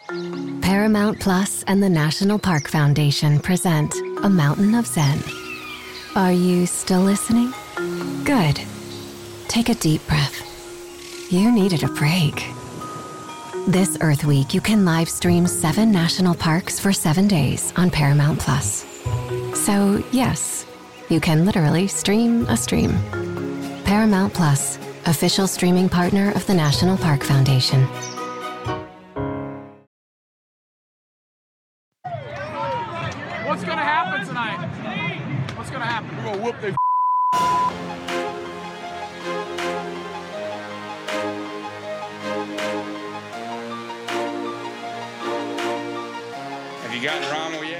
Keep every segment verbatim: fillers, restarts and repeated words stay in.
Paramount Plus and the National Park Foundation present A Mountain of Zen. Are you still listening? Good. Take a deep breath. You needed a break. This Earth Week, you can live stream seven national parks for seven days on Paramount Plus. So, yes, you can literally stream a stream. Paramount Plus, official streaming partner of the National Park Foundation. What's gonna happen tonight? What's gonna happen? We're gonna whoop their Have you gotten Rommel yet?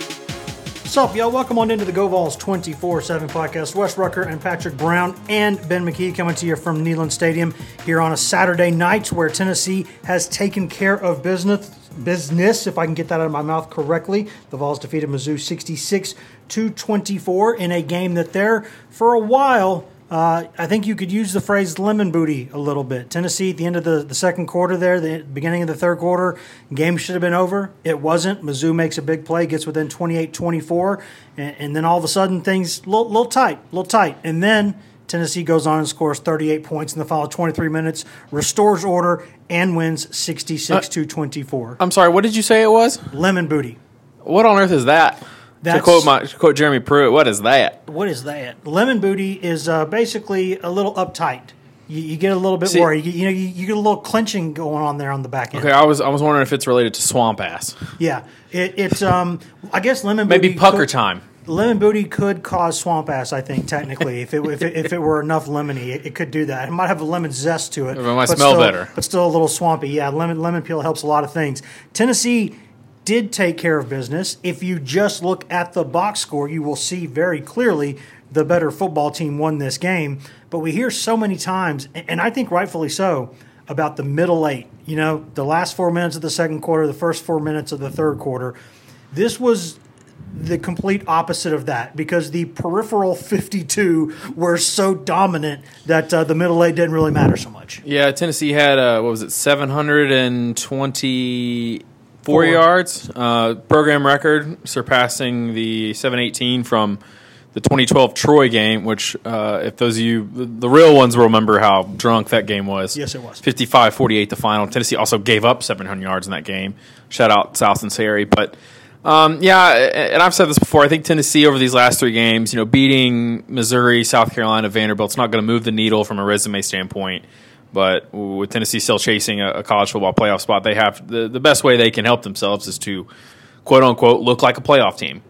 What's up, y'all? Welcome on into the Go Vols twenty-four seven podcast. Wes Rucker and Patrick Brown and Ben McKee coming to you from Neyland Stadium here on a Saturday night where Tennessee has taken care of business, business, if I can get that out of my mouth correctly. The Vols defeated Mizzou sixty-six to twenty-four in a game that there, for a while, Uh, I think you could use the phrase lemon booty a little bit. Tennessee, at the end of the, the second quarter there, the beginning of the third quarter, game should have been over. It wasn't. Mizzou makes a big play, gets within twenty-eight twenty-four, and, and then all of a sudden things a little, little tight, a little tight. And then Tennessee goes on and scores thirty-eight points in the following twenty-three minutes, restores order, and wins sixty-six to twenty-four. I'm sorry, what did you say it was? Lemon booty. What on earth is that? That's, to quote my to quote Jeremy Pruitt, what is that? What is that? Lemon booty is uh, basically a little uptight. You, you get a little bit See, worried. You, you know, you, you get a little clenching going on there on the back end. Okay, I was I was wondering if it's related to swamp ass. Yeah, it, it's um. I guess lemon booty Maybe pucker could, time. Lemon booty could cause swamp ass. I think technically, if it if it, if it were enough lemony, it, it could do that. It might have a lemon zest to it. It might but smell still, better, but still a little swampy. Yeah, lemon lemon peel helps a lot of things. Tennessee did take care of business. If you just look at the box score, you will see very clearly the better football team won this game. But we hear so many times, and I think rightfully so, about the middle eight. You know, the last four minutes of the second quarter, the first four minutes of the third quarter. This was the complete opposite of that because the peripheral fifty-two were so dominant that uh, the middle eight didn't really matter so much. Yeah, Tennessee had, uh, what was it, seven hundred twenty... Four, Four yards, uh, program record, surpassing the seven eighteen from the twenty twelve Troy game, which, uh, if those of you, the, the real ones will remember how drunk that game was. Yes, it was. fifty-five forty-eight the final. Tennessee also gave up seven hundred yards in that game. Shout out South and Sari. But, um, yeah, and I've said this before, I think Tennessee over these last three games, you know, beating Missouri, South Carolina, Vanderbilt's not going to move the needle from a resume standpoint. But with Tennessee still chasing a, a college football playoff spot, they have the, the best way they can help themselves is to, quote unquote, look like a playoff team.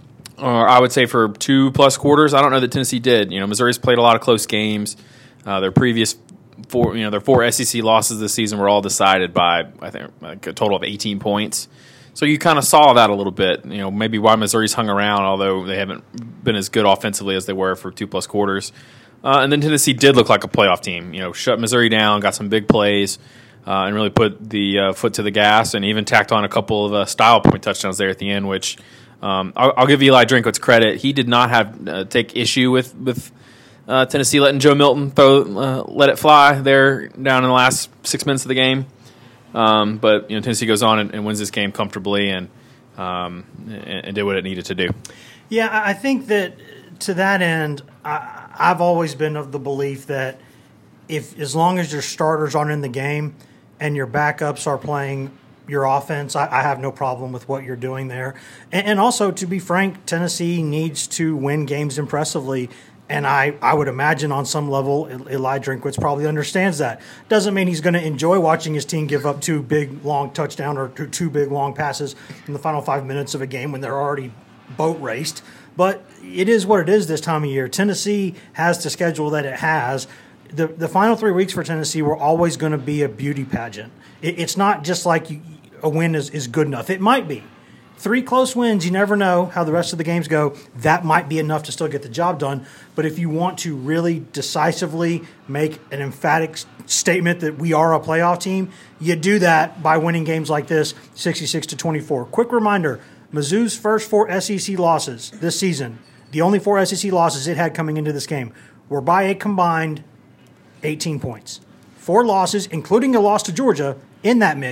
Or I would say for two plus quarters, I don't know that Tennessee did. You know, Missouri's played a lot of close games. Uh, their previous four, you know, their four S E C losses this season were all decided by I think like a total of eighteen points. So you kind of saw that a little bit. You know, maybe why Missouri's hung around, although they haven't been as good offensively as they were for two plus quarters. Uh, and then Tennessee did look like a playoff team. You know, shut Missouri down, got some big plays, uh, and really put the uh, foot to the gas, and even tacked on a couple of uh, style point touchdowns there at the end. Which um, I'll, I'll give Eli Drinkwitz credit. He did not have uh, take issue with with uh, Tennessee letting Joe Milton throw uh, let it fly there down in the last six minutes of the game. Um, but you know, Tennessee goes on and, and wins this game comfortably, and, um, and and did what it needed to do. Yeah, I think that to that end, I, I've always been of the belief that if as long as your starters aren't in the game and your backups are playing your offense, I, I have no problem with what you're doing there. And, and also, to be frank, Tennessee needs to win games impressively. And I, I would imagine on some level, Eli Drinkwitz probably understands that. Doesn't mean he's going to enjoy watching his team give up two big, long touchdown or two, two big, long passes in the final five minutes of a game when they're already boat raced. But it is what it is this time of year. Tennessee has the schedule that it has. The the final three weeks for Tennessee were always going to be a beauty pageant. It, it's not just like you, a win is, is good enough. It might be. Three close wins, you never know how the rest of the games go. That might be enough to still get the job done. But if you want to really decisively make an emphatic statement that we are a playoff team, you do that by winning games like this, sixty-six to twenty-four. Quick reminder, Mizzou's first four S E C losses this season, the only four S E C losses it had coming into this game, were by a combined eighteen points. Four losses, including a loss to Georgia, in that mix,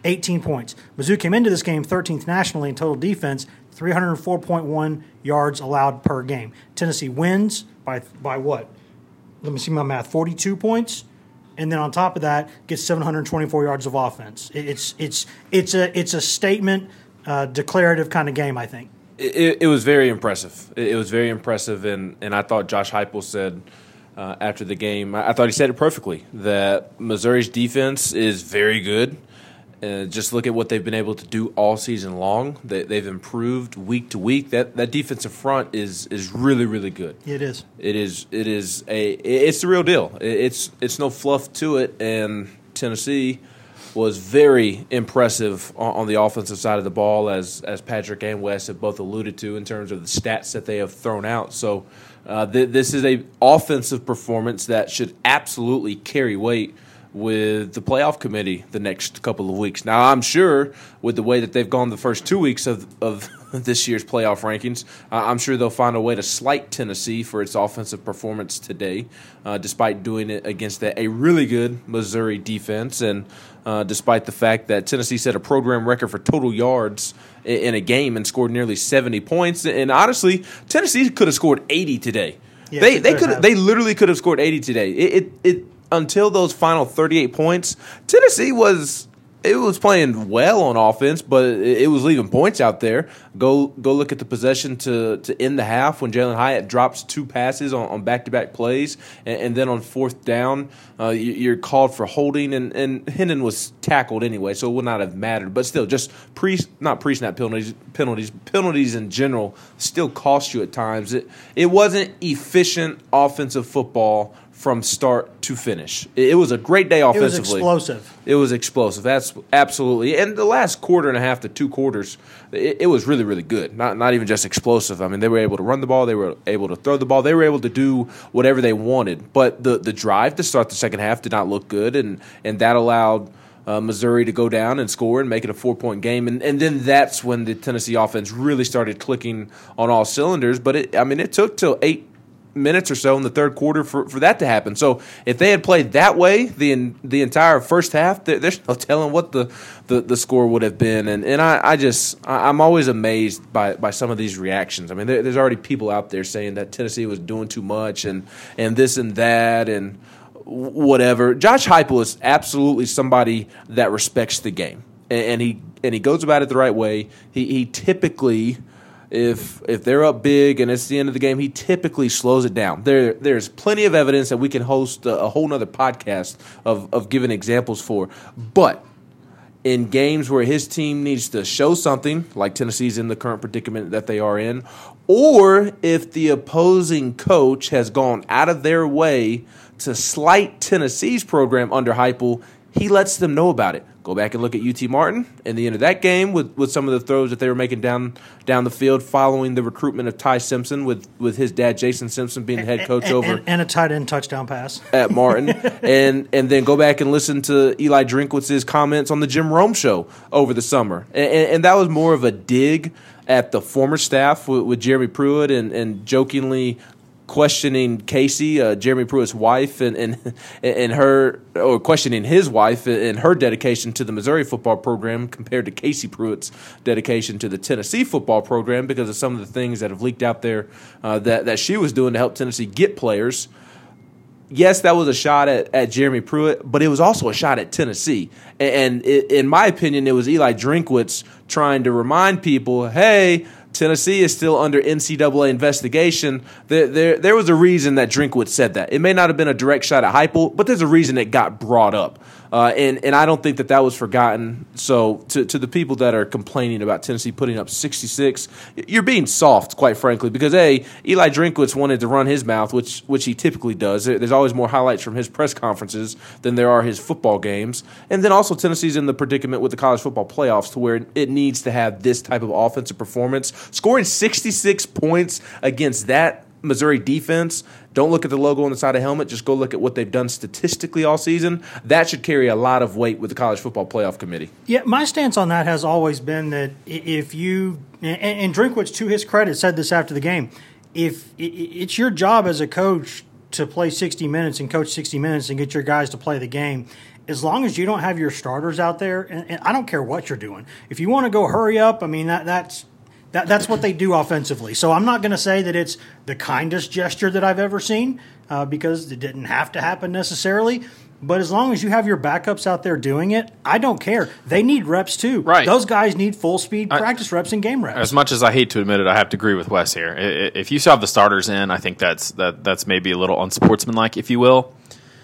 eighteen points. Mizzou came into this game thirteenth nationally in total defense, three hundred four point one yards allowed per game. Tennessee wins by by what? Let me see my math. forty-two points, and then on top of that, gets seven hundred twenty-four yards of offense. It's it's it's a it's a statement, uh, declarative kind of game, I think. It, it was very impressive. It, it was very impressive, and, and I thought Josh Heupel said uh, after the game, I, I thought he said it perfectly, that Missouri's defense is very good. Uh, just look at what they've been able to do all season long. They, they've improved week to week. That that defensive front is is really really good. It is. It is. It is a. It's the real deal. It's it's no fluff to it. And Tennessee was very impressive on, on the offensive side of the ball, as as Patrick and Wes have both alluded to in terms of the stats that they have thrown out. So uh, th- this is a offensive performance that should absolutely carry weight with the playoff committee the next couple of weeks. Now, I'm sure with the way that they've gone the first two weeks of, of this year's playoff rankings, uh, I'm sure they'll find a way to slight Tennessee for its offensive performance today, uh, despite doing it against a, a really good Missouri defense, and uh, despite the fact that Tennessee set a program record for total yards in, in a game and scored nearly seventy points. And honestly, Tennessee could have scored eighty today. Yes, they they could could they literally could have scored eighty today. It it. it Until those final thirty-eight points, Tennessee was it was playing well on offense, but it was leaving points out there. Go go look at the possession to, to end the half when Jalen Hyatt drops two passes on, on back-to-back plays, and, and then on fourth down, uh, you, you're called for holding, and, and Hendon was tackled anyway, so it would not have mattered. But still, just pre not pre-snap penalties, penalties, penalties in general still cost you at times. It it wasn't efficient offensive football from start to finish. It was a great day offensively. It was explosive. It was explosive. That's absolutely. And the last quarter and a half to two quarters, it, it was really, really good. Not not even just explosive. I mean, they were able to run the ball. They were able to throw the ball. They were able to do whatever they wanted. But the, the drive to start the second half did not look good, and, and that allowed uh, Missouri to go down and score and make it a four-point game. And, and then that's when the Tennessee offense really started clicking on all cylinders. But, it, I mean, it took till eight minutes or so in the third quarter for, for that to happen. So if they had played that way the the entire first half, there, there's no telling what the, the, the score would have been. And and I, I just I'm always amazed by, by some of these reactions. I mean, there, there's already people out there saying that Tennessee was doing too much and and this and that and whatever. Josh Heupel is absolutely somebody that respects the game, and, and he and he goes about it the right way. He he typically. If if they're up big and it's the end of the game, he typically slows it down. There there's plenty of evidence that we can host a, a whole nother podcast of, of giving examples for. But in games where his team needs to show something, like Tennessee's in the current predicament that they are in, or if the opposing coach has gone out of their way to slight Tennessee's program under Heupel, he lets them know about it. Go back and look at U T Martin in the end of that game with, with some of the throws that they were making down down the field following the recruitment of Ty Simpson, with, with his dad Jason Simpson being the head coach and, over and, and a tight end touchdown pass at Martin, and and then go back and listen to Eli Drinkwitz's comments on the Jim Rome show over the summer, and, and that was more of a dig at the former staff with, with Jeremy Pruitt and, and jokingly questioning Casey, uh, Jeremy Pruitt's wife, and, and and her, or questioning his wife and her dedication to the Missouri football program compared to Casey Pruitt's dedication to the Tennessee football program, because of some of the things that have leaked out there uh, that, that she was doing to help Tennessee get players. Yes, that was a shot at, at Jeremy Pruitt, but it was also a shot at Tennessee. And, and it, in my opinion, it was Eli Drinkwitz trying to remind people, hey, Tennessee is still under N C double A investigation. There, there, there was a reason that Drinkwitz said that. It may not have been a direct shot at Heupel, but there's a reason it got brought up. Uh, and, and I don't think that that was forgotten. So to, to the people that are complaining about Tennessee putting up sixty-six, you're being soft, quite frankly, because, A, Eli Drinkwitz wanted to run his mouth, which which he typically does. There's always more highlights from his press conferences than there are his football games. And then also Tennessee's in the predicament with the college football playoffs to where it needs to have this type of offensive performance. Scoring sixty-six points against that Missouri defense, don't look at the logo on the side of the helmet, just go look at what they've done statistically all season. That should carry a lot of weight with the College Football Playoff Committee. Yeah, my stance on that has always been that if you, and, and Drinkwitz, to his credit, said this after the game, if it's your job as a coach to play sixty minutes and coach sixty minutes and get your guys to play the game, as long as you don't have your starters out there, and, and I don't care what you're doing. If you want to go hurry up, I mean, that, that's that, that's what they do offensively. So I'm not going to say that it's the kindest gesture that I've ever seen uh, because it didn't have to happen necessarily. But as long as you have your backups out there doing it, I don't care. They need reps too. Right. Those guys need full speed I, practice reps and game reps. As much as I hate to admit it, I have to agree with Wes here. If you still have the starters in, I think that's that that's maybe a little unsportsmanlike, if you will.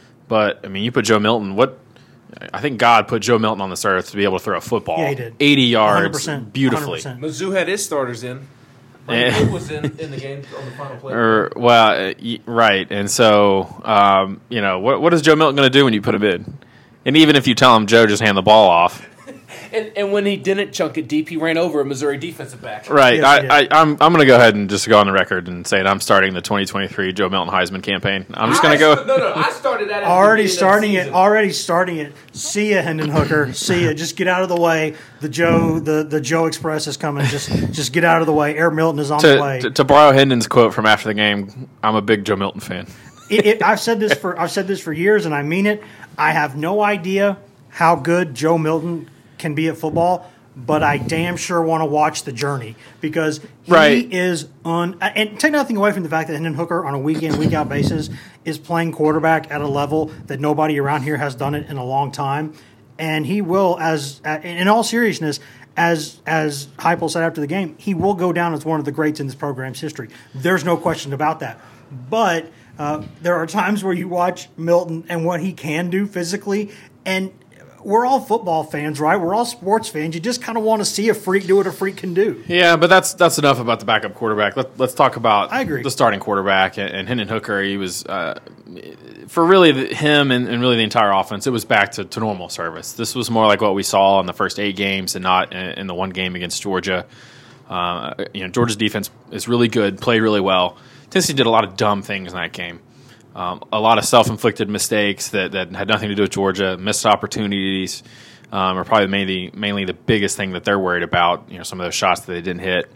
But I mean, you put Joe Milton. What I think God put Joe Milton on this earth to be able to throw a football. Yeah, he did. eighty yards, one hundred percent, beautifully. one hundred percent. Mizzou had his starters in. Yeah. It was in, in the game on the final play. Or, well, uh, y- right. And so, um, you know, what what is Joe Milton going to do when you put him in? And even if you tell him, Joe, just hand the ball off. And, and when he didn't chunk it deep, he ran over a Missouri defensive back. Right. Yes, I, he did. I, I'm I'm going to go ahead and just go on the record and say that I'm starting the twenty twenty-three Joe Milton Heisman campaign. I'm just going to I- go. No, no, I started that. At the Already beginning of the starting it. season. Already starting it. See ya, Hendon Hooker. See ya. Just get out of the way. The Joe, the, the Joe Express is coming. Just just get out of the way. Air Milton is on the way. To, to, to borrow Hendon's quote from after the game, I'm a big Joe Milton fan. it, it, I've said this for I've said this for years, and I mean it. I have no idea how good Joe Milton can be at football, but I damn sure want to watch the journey because he Right. is on. And take nothing away from the fact that Hendon Hooker on a week in week out basis is playing quarterback at a level that nobody around here has done it in a long time, and he will, as in all seriousness. As as Heupel said after the game, he will go down as one of the greats in this program's history. There's no question about that. But uh, there are times where you watch Milton and what he can do physically, and we're all football fans, right? We're all sports fans. You just kind of want to see a freak do what a freak can do. Yeah, but that's that's enough about the backup quarterback. Let, let's talk about I agree. the starting quarterback and, and Hendon Hooker. He was uh, for really the, him and, and really the entire offense. It was back to, to normal service. This was more like what we saw in the first eight games and not in, in the one game against Georgia. Uh, you know, Georgia's defense is really good, played really well. Tennessee did a lot of dumb things in that game. Um, a lot of self-inflicted mistakes that, that had nothing to do with Georgia, missed opportunities um, are probably mainly mainly the biggest thing that they're worried about. You know, some of those shots that they didn't hit.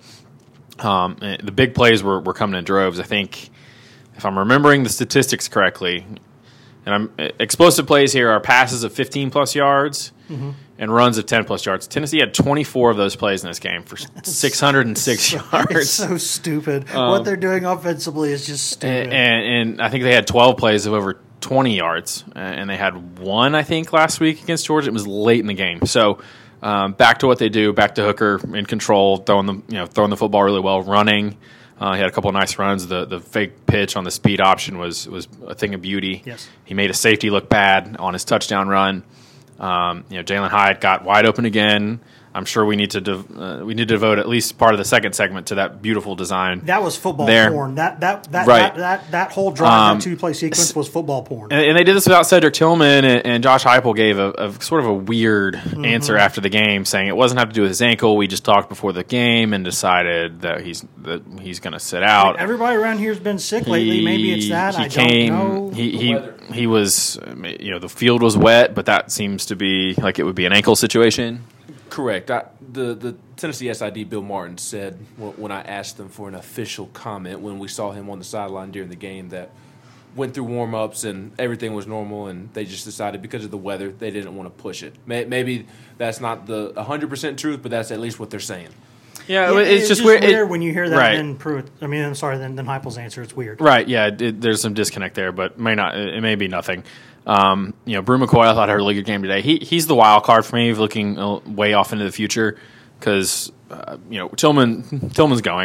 Um, the big plays were, were coming in droves. I think, if I'm remembering the statistics correctly, and I'm explosive plays here are passes of fifteen plus yards mm-hmm. and runs of ten plus yards. Tennessee had twenty-four of those plays in this game for six hundred six yards. It's so stupid. Um, what they're doing offensively is just stupid. And, and, and I think they had twelve plays of over twenty yards, and they had one, I think, last week against Georgia. It was late in the game. So um, back to what they do, back to Hooker in control, throwing the you know throwing the football really well, running. Uh, he had a couple of nice runs. The the fake pitch on the speed option was was a thing of beauty. Yes. He made a safety look bad on his touchdown run. Um, you know, Jalen Hyatt got wide open again. I'm sure we need to dev- uh, we need to devote at least part of the second segment to that beautiful design. That was football there. porn. That that that, Right. that that that whole drive, Um, that two play sequence was football porn. And, and they did this without Cedric Tillman, and, and Josh Heupel gave a, a sort of a weird Mm-hmm. answer after the game, saying it wasn't have to do with his ankle. We just talked before the game and decided that he's that he's going to sit out. Everybody around here's been sick lately. Maybe it's that. He I came. don't know. He The he weather. he was. You know, the field was wet, but that seems to be like it would be an ankle situation. Correct. I, the the Tennessee S I D Bill Martin said when, when I asked them for an official comment when we saw him on the sideline during the game that went through warm-ups and everything was normal and they just decided because of the weather they didn't want to push it. May, maybe that's not the one hundred percent truth, but that's at least what they're saying. Yeah, Yeah, it's, just weird, it- when you hear that. right. And then Pruitt. I mean, I'm sorry. Then then Heupel's answer. It's weird. Right, yeah, it, there's some disconnect there, but may not. It may be nothing. Um, you know, Brew McCoy, I thought had a really good game today. He he's the wild card for me, looking uh, way off into the future because uh, you know Tillman Tillman's going.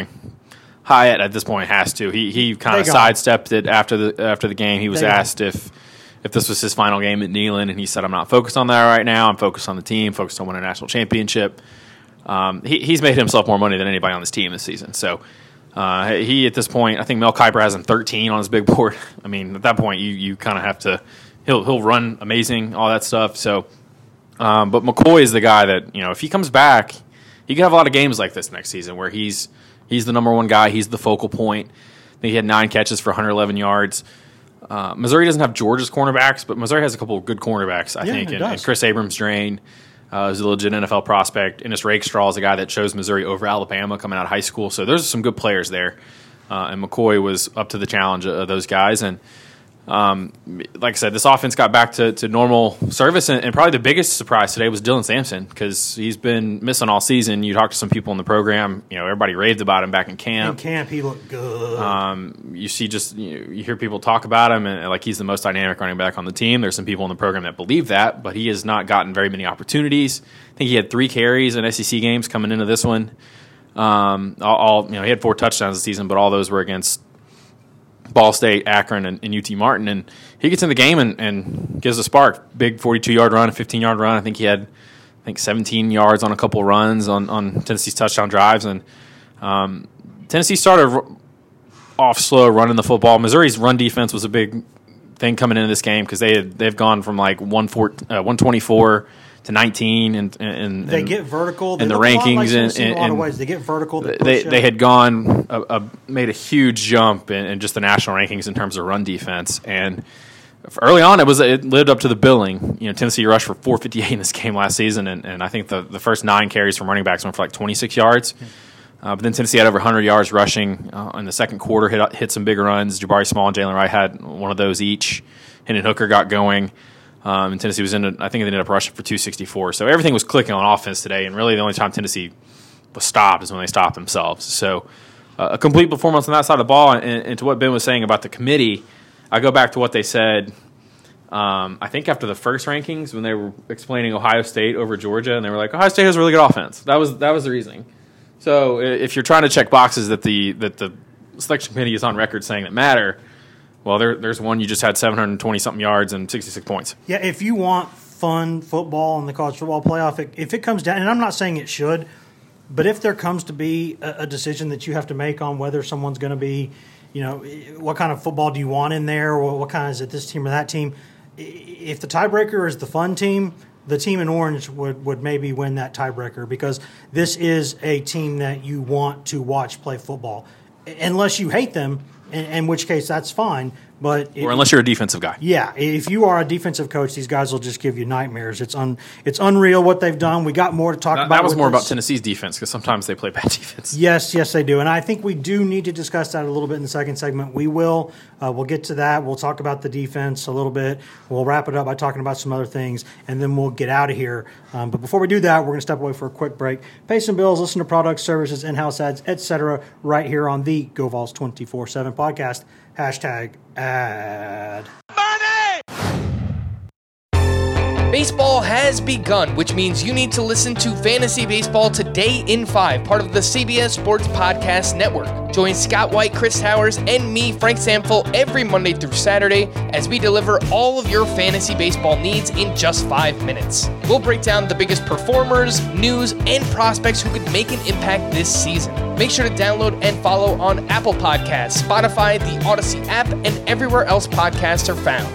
Hyatt at this point has to. He he kind of They got him. sidestepped it after the after the game. He was They got asked if if this was his final game at Neyland, and he said, "I'm not focused on that right now. I'm focused on the team, focused on winning a national championship." Um, he, he's made himself more money than anybody on this team this season. So uh, he, at this point, I think Mel Kiper has him thirteen on his big board. I mean, at that point, you you kind of have to. He'll he'll run amazing, all that stuff. So, um, but McCoy is the guy that you know if he comes back, he could have a lot of games like this next season where he's he's the number one guy. He's the focal point. I think he had nine catches for one hundred eleven yards. Uh, Missouri doesn't have Georgia's cornerbacks, but Missouri has a couple of good cornerbacks, I Yeah, think. it And, does. and Chris Abrams-Drain uh, is a legit N F L prospect. Ennis Rakestraw is a guy that chose Missouri over Alabama coming out of high school. So there's some good players there. Uh, and McCoy was up to the challenge of those guys. And Um, like I said, this offense got back to, to normal service, and, and probably the biggest surprise today was Dylan Sampson, because he's been missing all season. You talk to some people in the program, you know, everybody raved about him back in camp. In camp, he looked good. Um, you see, just you, know, you hear people talk about him, and, and like he's the most dynamic running back on the team. There's some people in the program that believe that, but he has not gotten very many opportunities. I think he had three carries in S E C games coming into this one. Um, all, all you know, he had four touchdowns this season, but all those were against Ball State, Akron, and, and U T Martin. And he gets in the game and, and gives a spark. Big forty-two-yard run, a fifteen-yard run. I think he had, I think, seventeen yards on a couple runs on, on Tennessee's touchdown drives. And um, Tennessee started r- off slow running the football. Missouri's run defense was a big thing coming into this game, because they had, they've gone from like one twenty-four to nineteen, and, and they and, get vertical. They in the look a lot rankings, like and, Tennessee in and, a lot of and ways. They get vertical. They, they push they up. had gone a, a, made a huge jump in, in just the national rankings in terms of run defense, and early on it was it lived up to the billing. You know, Tennessee rushed for four fifty-eight in this game last season, and, and I think the, the first nine carries from running backs went for like twenty-six yards. Uh, but then Tennessee had over one hundred yards rushing uh, in the second quarter. Hit hit some big runs. Jabari Small and Jalen Wright had one of those each. Hendon Hooker got going. Um, and Tennessee was in. A, I think they ended up rushing for two sixty-four. So everything was clicking on offense today. And really, the only time Tennessee was stopped is when they stopped themselves. So uh, a complete performance on that side of the ball. And, and to what Ben was saying about the committee, I go back to what they said. Um, I think after the first rankings, when they were explaining Ohio State over Georgia, and they were like, Ohio State has a really good offense. That was that was the reasoning. So if you're trying to check boxes that the that the selection committee is on record saying that matter. Well, there, there's one you just had seven hundred twenty something yards and sixty-six points. Yeah, if you want fun football in the college football playoff, it, if it comes down, and I'm not saying it should, but if there comes to be a, a decision that you have to make on whether someone's going to be, you know, what kind of football do you want in there, or what kind is it, this team or that team? If the tiebreaker is the fun team, the team in orange would, would maybe win that tiebreaker, because this is a team that you want to watch play football, unless you hate them. In, in which case, that's fine. But or unless you're a defensive guy. Yeah, if you are a defensive coach, these guys will just give you nightmares. It's un, it's unreal what they've done. We got more to talk that, about. That was more this. about Tennessee's defense, because sometimes they play bad defense. Yes, yes, they do. And I think we do need to discuss that a little bit in the second segment. We will. Uh, we'll get to that. We'll talk about the defense a little bit. We'll wrap it up by talking about some other things, and then we'll get out of here. Um, but before we do that, we're going to step away for a quick break. Pay some bills, listen to products, services, in-house ads, et cetera, right here on the Go Vols twenty-four seven podcast. Hashtag ad. Baseball has begun, which means you need to listen to Fantasy Baseball Today in five, part of the C B S Sports Podcast Network. Join Scott White, Chris Towers, and me, Frank Samfel, every Monday through Saturday as we deliver all of your fantasy baseball needs in just five minutes. We'll break down the biggest performers, news, and prospects who could make an impact this season. Make sure to download and follow on Apple Podcasts, Spotify, the Odyssey app, and everywhere else podcasts are found.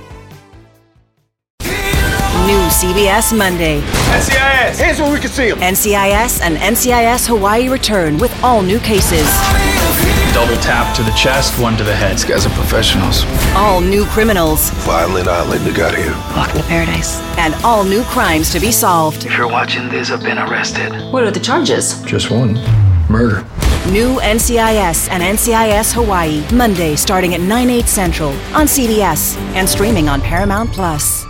New C B S Monday. N C I S. Here's where we can see them. N C I S and N C I S Hawaii return with all new cases. Double tap to the chest, one to the head. These guys are professionals. All new criminals. Violent island they got here. Welcome to paradise. And all new crimes to be solved. If you're watching this, I've been arrested. What are the charges? Just one. Murder. New N C I S and N C I S Hawaii. Monday starting at nine, eight Central on C B S and streaming on Paramount Plus.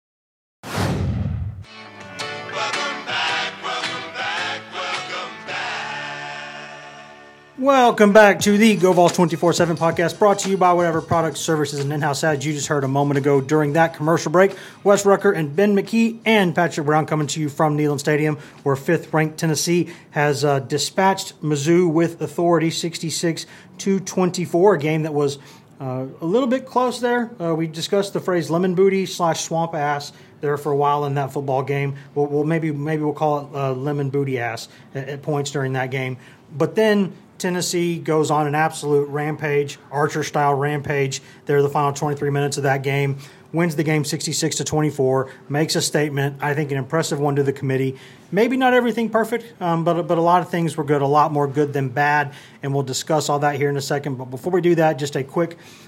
Welcome back to the Go Vols twenty-four seven podcast, brought to you by whatever products, services, and in-house ads you just heard a moment ago during that commercial break. Wes Rucker and Ben McKee and Patrick Brown coming to you from Neyland Stadium, where fifth-ranked Tennessee has uh, dispatched Mizzou with authority, sixty-six to twenty-four, a game that was uh, a little bit close there. Uh, we discussed the phrase lemon booty slash swamp ass there for a while in that football game. We'll, we'll maybe maybe we'll call it uh, lemon booty ass at, at points during that game. But then Tennessee goes on an absolute rampage, Archer-style rampage. They're the final twenty-three minutes of that game, wins the game sixty-six to twenty-four, makes a statement, I think an impressive one to the committee. Maybe not everything perfect, um, but, but a lot of things were good, a lot more good than bad, and we'll discuss all that here in a second. But before we do that, just a quick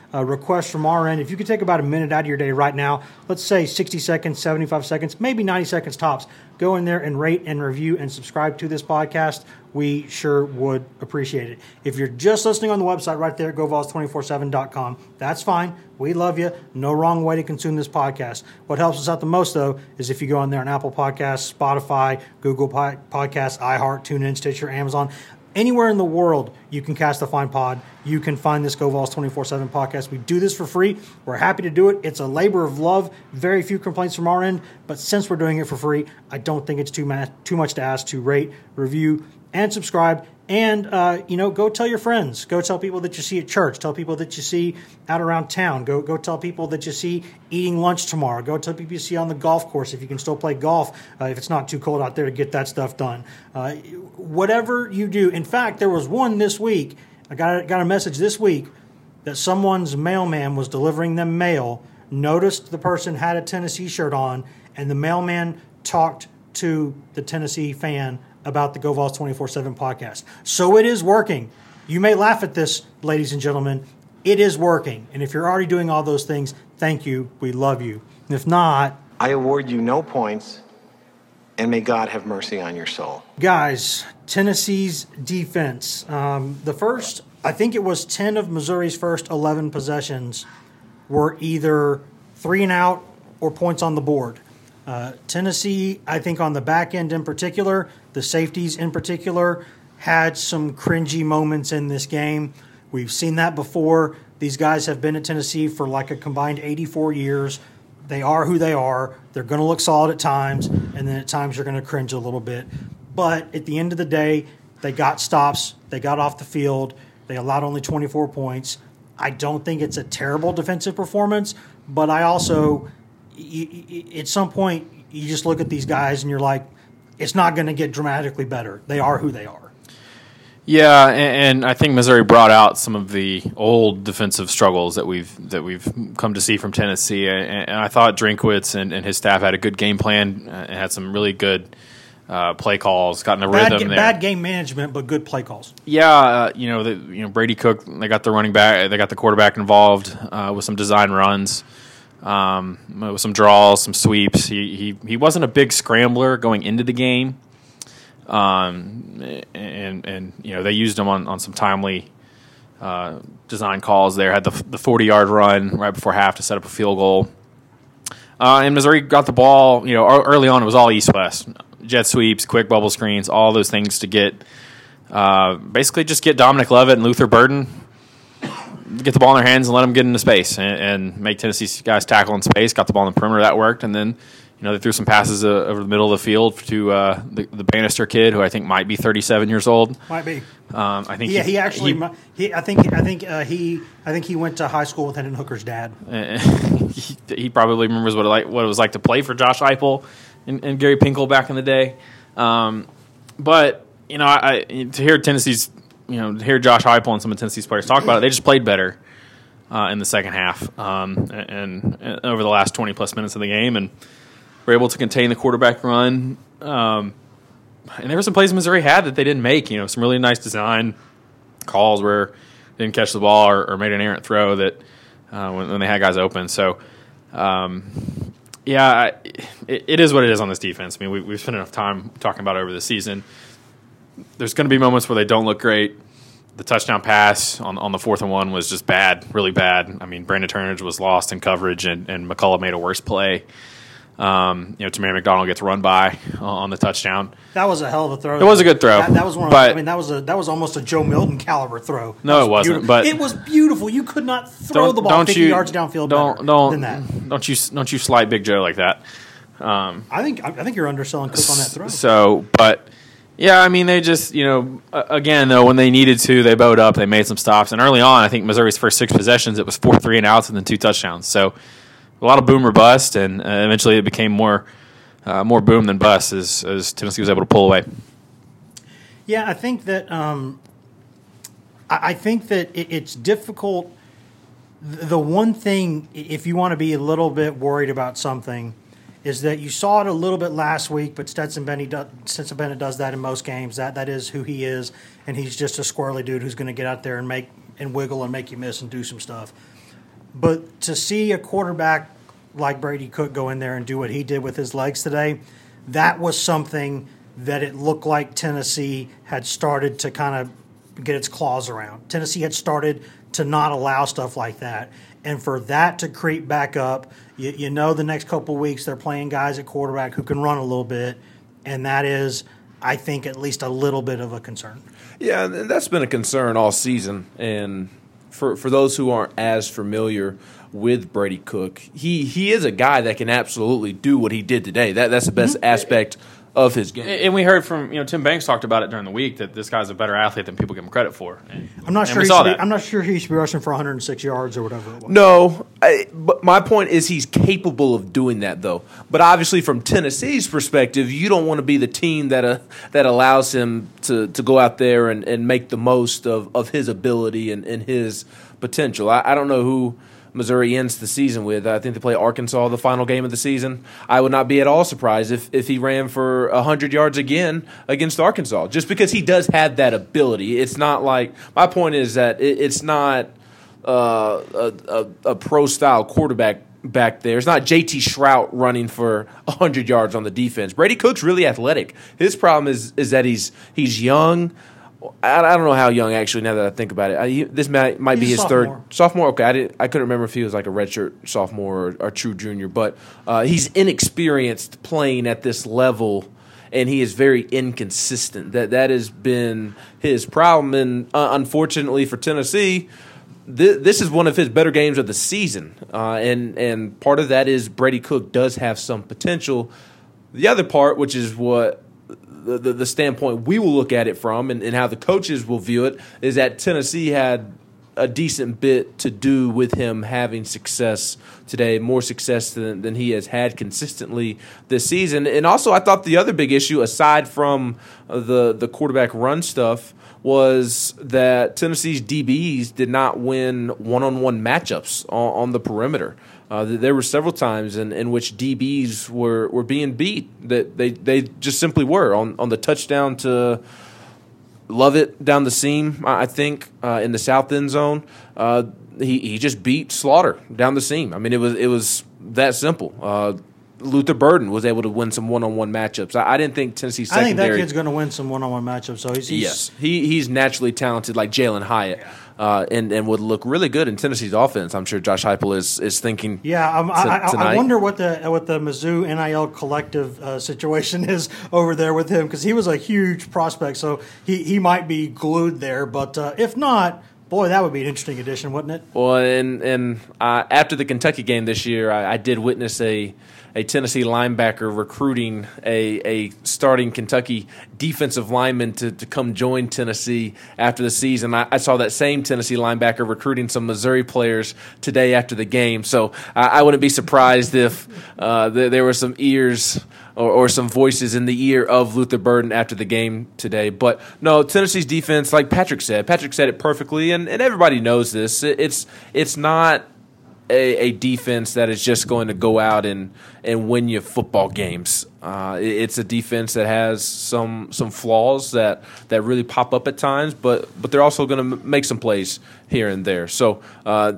uh, request from our end. If you could take about a minute out of your day right now, let's say sixty seconds, seventy-five seconds, maybe ninety seconds tops, go in there and rate and review and subscribe to this podcast. We sure would appreciate it. If you're just listening on the website right there, go vols two four seven dot com, that's fine. We love you. No wrong way to consume this podcast. What helps us out the most, though, is if you go on there on Apple Podcasts, Spotify, Google Podcasts, iHeart, TuneIn, Stitcher, Amazon. Anywhere in the world you can cast a fine pod, you can find this Go Vols two four seven podcast. We do this for free. We're happy to do it. It's a labor of love. Very few complaints from our end, but since we're doing it for free, I don't think it's too, ma- too much to ask to rate, review, and subscribe. And, uh, you know, go tell your friends. Go tell people that you see at church. Tell people that you see out around town. Go go tell people that you see eating lunch tomorrow. Go tell people you see on the golf course if you can still play golf, uh, if it's not too cold out there to get that stuff done. Uh, whatever you do. In fact, there was one this week. I got, got a message this week that someone's mailman was delivering them mail, noticed the person had a Tennessee shirt on, and the mailman talked to the Tennessee fan about the Go Vols two four seven podcast. So it is working. You may laugh at this, ladies and gentlemen. It is working. And if you're already doing all those things, thank you. We love you. And if not, I award you no points, and may God have mercy on your soul. Guys, Tennessee's defense. Um, the first, I think it was ten of Missouri's first eleven possessions were either three and out or points on the board. Uh, Tennessee, I think on the back end in particular, the safeties in particular, had some cringy moments in this game. We've seen that before. These guys have been at Tennessee for like a combined eighty-four years. They are who they are. They're going to look solid at times, and then at times you're going to cringe a little bit. But at the end of the day, they got stops. They got off the field. They allowed only twenty-four points. I don't think it's a terrible defensive performance, but I also, at some point, you just look at these guys and you're like, it's not going to get dramatically better. They are who they are. Yeah, and, and I think Missouri brought out some of the old defensive struggles that we've that we've come to see from Tennessee. And, and I thought Drinkwitz and, and his staff had a good game plan and had some really good uh, play calls, got in a bad, rhythm there. Bad game management, but good play calls. Yeah, uh, you know, the, you know Brady Cook. They got the running back, they got the quarterback involved uh, with some design runs, um, with some draws, some sweeps. He he he wasn't a big scrambler going into the game. Um, and, and, you know, they used him on, on some timely, uh, design calls there. Had the, the forty yard run right before half to set up a field goal. Uh, and Missouri got the ball, you know, early on it was all east-west. Jet sweeps, quick bubble screens, all those things to get, uh, basically just get Dominic Levitt and Luther Burden, get the ball in their hands and let them get into space and, and make Tennessee's guys tackle in space. Got the ball in the perimeter, that worked. And then, you know, they threw some passes uh, over the middle of the field to uh, the, the Bannister kid, who I think might be thirty-seven years old. Might be. Um, I think. Yeah, he, he actually. He, he, I think. I think uh, he. I think he went to high school with Hendon Hooker's dad. Uh, he, he probably remembers what it like what it was like to play for Josh Heupel and, and Gary Pinkel back in the day. Um, but you know, I, to hear Tennessee's, you know, to hear Josh Heupel and some of Tennessee's players talk about it, they just played better uh, in the second half um, and, and over the last twenty plus minutes of the game and. Were able to contain the quarterback run. Um, and there were some plays Missouri had that they didn't make. You know, some really nice design calls where they didn't catch the ball or, or made an errant throw that uh, when, when they had guys open. So, um, yeah, I, it, it is what it is on this defense. I mean, we, we've spent enough time talking about it over the season. There's going to be moments where they don't look great. The touchdown pass on, on the fourth and one was just bad, really bad. I mean, Brandon Turnage was lost in coverage, and, and McCullough made a worse play. Um, you know, Tamir McDonald gets run by on the touchdown. That was a hell of a throw. It was a good throw. That, that was one. Of, but, I mean, that was a that was almost a Joe Milton caliber throw. No, it wasn't. Beautiful. But it was beautiful. You could not throw the ball fifty you, yards downfield don't, better don't, than that. Don't you don't you slight Big Joe like that? Um, I think I think you're underselling Cook on that throw. So, but yeah, I mean, they just you know again though when they needed to, they bowed up. They made some stops, and early on, I think Missouri's first six possessions, it was four three and outs and then two touchdowns. So a lot of boom or bust, and uh, eventually it became more. Uh, more boom than bust as, as Tennessee was able to pull away. Yeah, I think that um, I, I think that it, it's difficult. The one thing, if you want to be a little bit worried about something, is that you saw it a little bit last week, but Stetson Bennett, does, Stetson Bennett does that in most games. That that is who he is, and he's just a squirrely dude who's going to get out there and make and wiggle and make you miss and do some stuff. But to see a quarterback like Brady Cook go in there and do what he did with his legs today, that was something that it looked like Tennessee had started to kind of get its claws around. Tennessee had started to not allow stuff like that. And for that to creep back up, you, you know the next couple of weeks they're playing guys at quarterback who can run a little bit, and that is, I think, at least a little bit of a concern. Yeah, and that's been a concern all season. And for for those who aren't as familiar with Brady Cook, he he is a guy that can absolutely do what he did today. That that's the best mm-hmm. aspect of his game. And we heard from, you know, Tim Banks talked about it during the week that this guy's a better athlete than people give him credit for. And, I'm not and sure. we He saw should be, that. I'm not sure he should be rushing for one hundred six yards or whatever it was. No, I, but my point is he's capable of doing that, though. But obviously, from Tennessee's perspective, you don't want to be the team that uh, that allows him to, to go out there and, and make the most of, of his ability and, and his potential. I, I don't know who Missouri ends the season with. I think they play Arkansas the final game of the season. I would not be at all surprised if, if he ran for one hundred yards again against Arkansas, just because he does have that ability. It's not like – my point is that it, it's not uh, a, a, a pro-style quarterback back there. It's not J T Shrout running for one hundred yards on the defense. Brady Cook's really athletic. His problem is is that he's he's young. I, I don't know how young, actually, now that I think about it. I, he, this might, might be He's his a sophomore. third. Sophomore? Okay, I, didn't, I couldn't remember if he was like a redshirt sophomore or, or true junior. But uh, he's inexperienced playing at this level, and he is very inconsistent. That That has been his problem. And uh, unfortunately for Tennessee, th- this is one of his better games of the season. Uh, and, and part of that is Brady Cook does have some potential. The other part, which is what The, the, the standpoint we will look at it from and, and how the coaches will view it, is that Tennessee had a decent bit to do with him having success today, more success than, than he has had consistently this season. And also, I thought the other big issue, aside from the, the quarterback run stuff, was that Tennessee's D Bs did not win one-on-one matchups on, on the perimeter. Uh, there were several times in, in which D Bs were, were being beat. That they, they just simply were. On, on the touchdown to Lovett down the seam, I think, uh, in the south end zone, uh, he, he just beat Slaughter down the seam. I mean, it was it was that simple. Uh, Luther Burden was able to win some one-on-one matchups. I, I didn't think Tennessee's secondary. I think that kid's going to win some one-on-one matchups. So he's, he's yes, he he's naturally talented, like Jalen Hyatt, yeah. uh, and and would look really good in Tennessee's offense. I'm sure Josh Heupel is is thinking. Yeah, um, t- I, I, tonight. I wonder what the what the Mizzou N I L collective uh, situation is over there with him, because he was a huge prospect, so he he might be glued there. But uh, if not. Boy, that would be an interesting addition, wouldn't it? Well, and and uh, after the Kentucky game this year, I, I did witness a, a Tennessee linebacker recruiting a, a starting Kentucky defensive lineman to, to come join Tennessee after the season. I, I saw that same Tennessee linebacker recruiting some Missouri players today after the game. So I, I wouldn't be surprised if uh, th- there were some ears Or, or some voices in the ear of Luther Burden after the game today. But, no, Tennessee's defense, like Patrick said, Patrick said it perfectly, and, and everybody knows this. It, it's it's not a, a defense that is just going to go out and, and win you football games. Uh, it, it's a defense that has some some flaws that, that really pop up at times, but, but they're also going to make some plays here and there. So, uh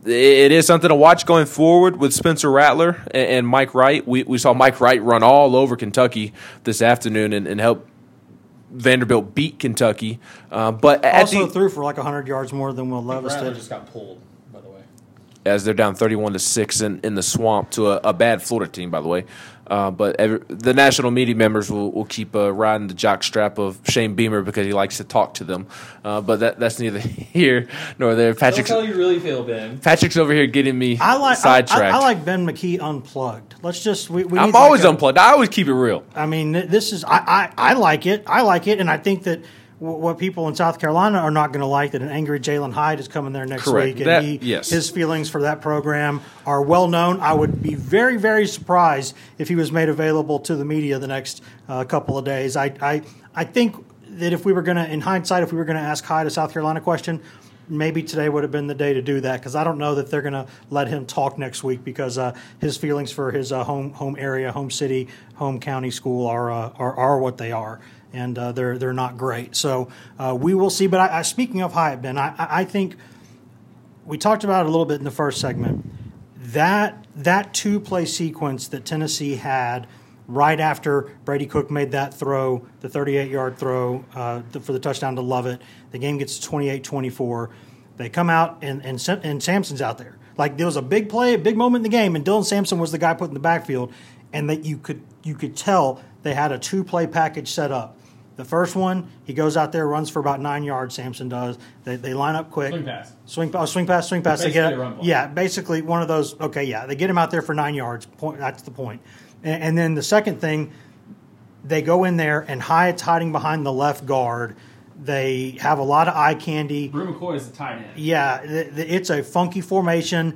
it is something to watch going forward with Spencer Rattler and Mike Wright. We we saw Mike Wright run all over Kentucky this afternoon and, and help Vanderbilt beat Kentucky. Uh, but also the, threw for like one hundred yards more than Will Levis Rattler did. just got pulled, by the way. As they're down thirty-one to six in, in the swamp to a, a bad Florida team, by the way. Uh, but every, the national media members will, will keep uh, riding the jockstrap of Shane Beamer because he likes to talk to them. Uh, but that, that's neither here nor there. Patrick's, Don't tell you really feel, Ben. Patrick's over here getting me I like, sidetracked. I, I, I like Ben McKee unplugged. Let's just. We, we I'm need always like a, unplugged. I always keep it real. I mean, this is. I, I, I like it. I like it, and I think that what people in South Carolina are not going to like, that an angry Jalen Hyde is coming there next Correct. week, and That, he, yes. his feelings for that program are well known. I would be very, very surprised if he was made available to the media the next uh, couple of days. I, I, I think that if we were going to, in hindsight, if we were going to ask Hyde a South Carolina question, maybe today would have been the day to do that, because I don't know that they're going to let him talk next week, because uh, his feelings for his uh, home home area, home city, home county school are uh, are, are what they are. And uh, they're they're not great. So uh, we will see. But I, I, speaking of Hyatt, Ben, I, I think we talked about it a little bit in the first segment. That that two-play sequence that Tennessee had right after Brady Cook made that throw, the thirty-eight-yard throw uh, for the touchdown to Lovett, the game gets to twenty-eight twenty-four. They come out, and, and, and Sampson's out there. Like, there was a big play, a big moment in the game, and Dylan Sampson was the guy put in the backfield, and that you could you could tell they had a two-play package set up. The first one, he goes out there, runs for about nine yards. Sampson does. They, they line up quick. Swing pass. Swing, oh, swing pass, swing pass. Basically they get a run ball. Yeah, basically one of those. Okay, yeah, they get him out there for nine yards. Point. That's the point. And, and then the second thing, they go in there, and Hyatt's hiding behind the left guard. They have a lot of eye candy. Brew McCoy is the tight end. Yeah, the, the, it's a funky formation,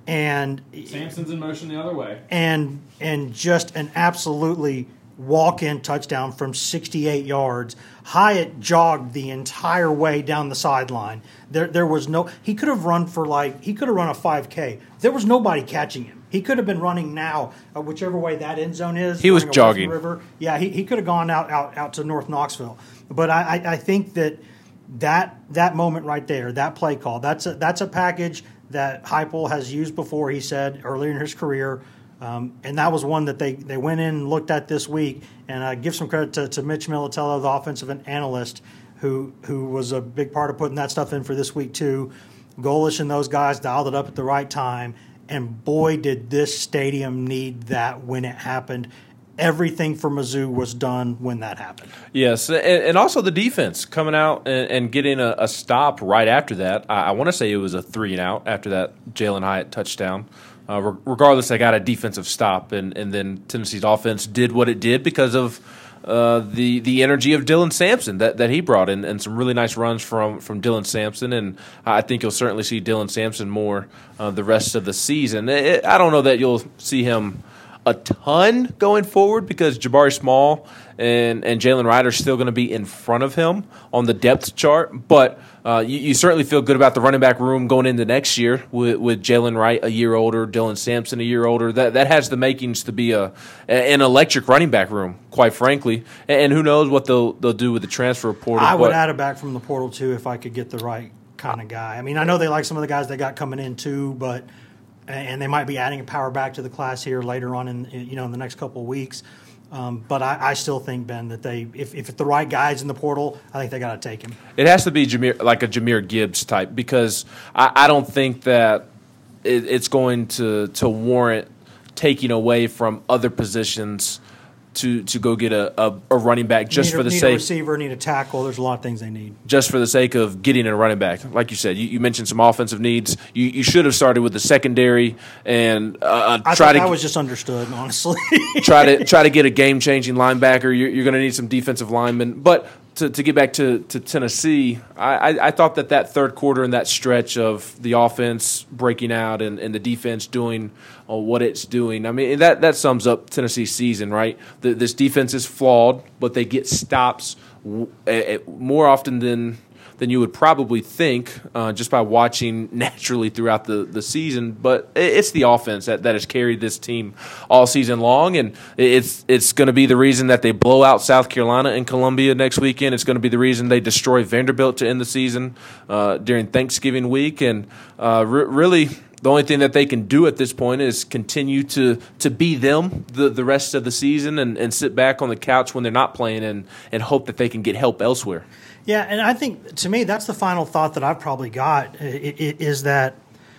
and Sampson's in motion the other way. And and just an absolutely walk-in touchdown from sixty-eight yards. Hyatt jogged the entire way down the sideline. There there was no – he could have run for like – he could have run a five K. There was nobody catching him. He could have been running now, uh, whichever way that end zone is. He was jogging. River. Yeah, he, he could have gone out, out, out to North Knoxville. But I, I, I think that that that moment right there, that play call, that's a, that's a package that Heupel has used before, he said, earlier in his career. Um, and that was one that they, they went in and looked at this week. And I uh, give some credit to, to Mitch Militello, the offensive analyst, who who was a big part of putting that stuff in for this week too. Golish and those guys dialed it up at the right time. And boy, did this stadium need that when it happened. Everything for Mizzou was done when that happened. Yes, and, and also the defense coming out and, and getting a, a stop right after that. I, I want to say it was a three and out after that Jalen Hyatt touchdown. Uh, re- regardless, they got a defensive stop, and, and then Tennessee's offense did what it did because of uh, the the energy of Dylan Sampson that, that he brought in, and some really nice runs from, from Dylan Sampson. And I think you'll certainly see Dylan Sampson more uh, the rest of the season. It, I don't know that you'll see him a ton going forward because Jabari Small and, and Jalen Wright are still going to be in front of him on the depth chart. But uh, you, you certainly feel good about the running back room going into next year with, with Jalen Wright a year older, Dylan Sampson a year older. That that has the makings to be a an electric running back room, quite frankly. And, and who knows what they'll they'll do with the transfer portal. I would but, add a back from the portal too if I could get the right kind of guy. I mean, I know they like some of the guys they got coming in too, but – and they might be adding a power back to the class here later on in you know in the next couple of weeks. Um, but I, I still think, Ben, that they if, if the right guy's in the portal, I think they got to take him. It has to be Jameer, like a Jahmyr Gibbs type, because I, I don't think that it, it's going to to warrant taking away from other positions to to go get a, a, a running back just need for the a, need sake. Need a receiver, need a tackle. There's a lot of things they need. Just for the sake of getting a running back. Like you said, you, you mentioned some offensive needs. You, you should have started with the secondary and uh, I try thought to. that was just understood, honestly. try to try to get a game changing linebacker. You're, you're going to need some defensive linemen, but. To, to get back to, to Tennessee, I, I, I thought that that third quarter and that stretch of the offense breaking out and, and the defense doing uh, what it's doing, I mean, that, that sums up Tennessee's season, right? The, this defense is flawed, but they get stops w- a, a, more often than than you would probably think uh, just by watching naturally throughout the, the season. But it's the offense that, that has carried this team all season long, and it's it's going to be the reason that they blow out South Carolina and Columbia next weekend. It's going to be the reason they destroy Vanderbilt to end the season uh, during Thanksgiving week. And uh, re- really the only thing that they can do at this point is continue to to be them the, the rest of the season and, and sit back on the couch when they're not playing and, and hope that they can get help elsewhere. Yeah, and I think, to me, that's the final thought that I've probably got, is that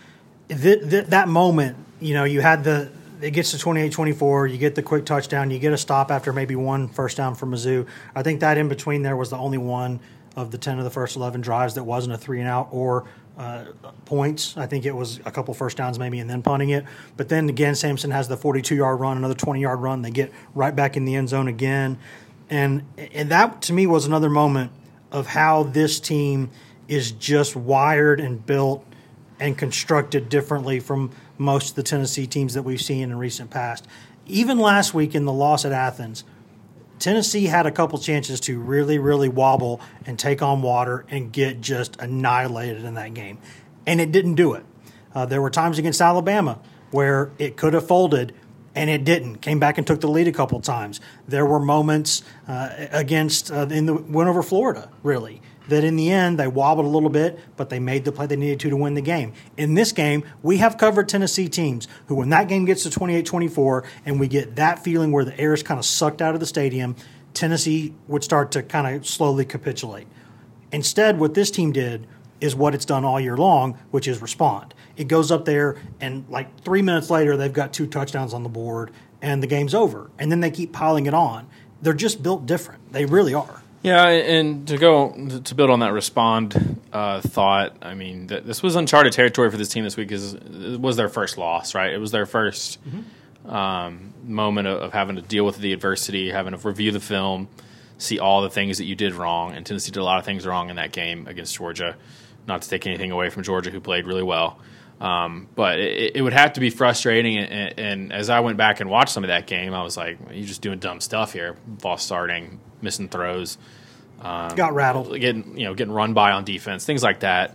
th- th- that moment, you know, you had the – it gets to twenty-eight twenty-four, you get the quick touchdown, you get a stop after maybe one first down for Mizzou. I think that in between there was the only one of the ten of the first eleven drives that wasn't a three and out or uh, points. I think it was a couple first downs maybe and then punting it. But then, again, Sampson has the forty-two-yard run, another twenty-yard run. They get right back in the end zone again. And and that, to me, was another moment of how this team is just wired and built and constructed differently from most of the Tennessee teams that we've seen in recent past. Even last week in the loss at Athens, Tennessee had a couple chances to really, really wobble and take on water and get just annihilated in that game. And it didn't do it. Uh, there were times against Alabama where it could have folded, and it didn't. Came back and took the lead a couple times. There were moments uh, against uh, in the win over Florida, really, that in the end they wobbled a little bit, but they made the play they needed to to win the game. In this game, we have covered Tennessee teams who, when that game gets to twenty-eight twenty-four and we get that feeling where the air is kind of sucked out of the stadium, Tennessee would start to kind of slowly capitulate. Instead, what this team did is what it's done all year long, which is respond. It goes up there, and like three minutes later, they've got two touchdowns on the board, and the game's over. And then they keep piling it on. They're just built different. They really are. Yeah, and to go to build on that respond uh, thought, I mean, th- this was uncharted territory for this team this week because it was their first loss, right? It was their first mm-hmm. um, moment of, of having to deal with the adversity, having to review the film, see all the things that you did wrong. And Tennessee did a lot of things wrong in that game against Georgia. Not to take anything away from Georgia, who played really well. Um, but it, it would have to be frustrating. And, and as I went back and watched some of that game, I was like, you're just doing dumb stuff here. False starting, missing throws. Um, Got rattled. Getting, you know, getting run by on defense, things like that.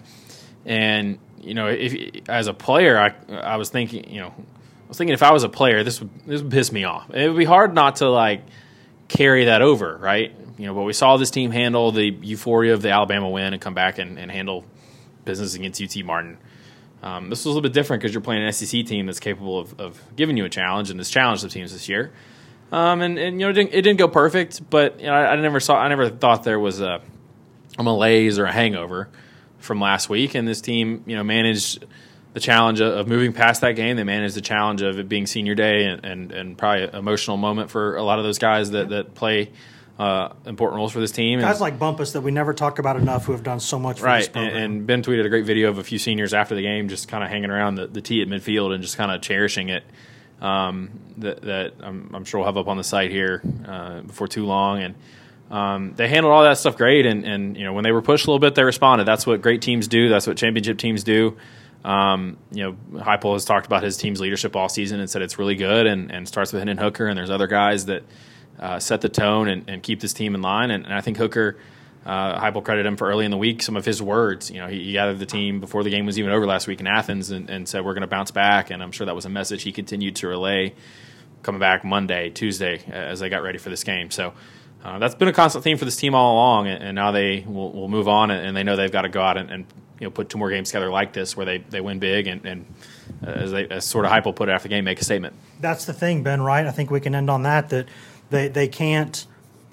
And, you know, if as a player, I I was thinking, you know, I was thinking if I was a player, this would, this would piss me off. It would be hard not to, like, carry that over, right? You know, but we saw this team handle the euphoria of the Alabama win and come back and, and handle business against U T Martin. Um, this was a little bit different because you're playing an S E C team that's capable of, of giving you a challenge, and this challenged the teams this year. Um, and, and you know, it didn't, it didn't go perfect, but you know, I, I never saw, I never thought there was a, a malaise or a hangover from last week. And this team, you know, managed the challenge of, of moving past that game. They managed the challenge of it being senior day and, and, and probably an emotional moment for a lot of those guys that that play uh, important roles for this team. Guys and, like Bumpus that we never talk about enough who have done so much for right, this program. And, and Ben tweeted a great video of a few seniors after the game just kind of hanging around the, the tee at midfield and just kind of cherishing it. Um, that, that I'm, I'm sure we'll have up on the site here uh, before too long. And um, they handled all that stuff great. And, and you know, when they were pushed a little bit, they responded. That's what great teams do. That's what championship teams do. Um, you know, Heupel has talked about his team's leadership all season and said it's really good and, and starts with Hendon Hooker. And there's other guys that uh, set the tone and, and keep this team in line. And, and I think Hooker, uh, Heupel credited him for early in the week some of his words. You know, he, he gathered the team before the game was even over last week in Athens and, and said we're going to bounce back. And I'm sure that was a message he continued to relay coming back Monday, Tuesday as they got ready for this game. So uh, that's been a constant theme for this team all along. And, and now they will, will move on and they know they've got to go out and, and you know, put two more games together like this where they, they win big and, and uh, as, they, as sort of Heupel put it after the game, make a statement. That's the thing, Ben, right? I think we can end on that, that they, they can't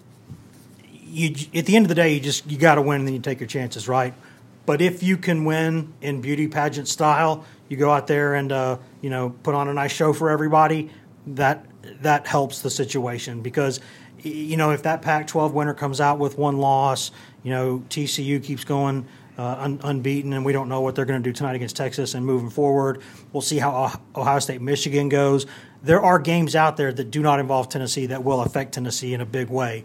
you, – at the end of the day, you just – you got to win and then you take your chances, right? But if you can win in beauty pageant style, you go out there and, uh, you know, put on a nice show for everybody, that that helps the situation because, you know, if that Pac twelve winner comes out with one loss, you know, T C U keeps going – Uh, un- unbeaten, and we don't know what they're going to do tonight against Texas and moving forward. We'll see how oh- Ohio State, Michigan goes. There are games out there that do not involve Tennessee that will affect Tennessee in a big way.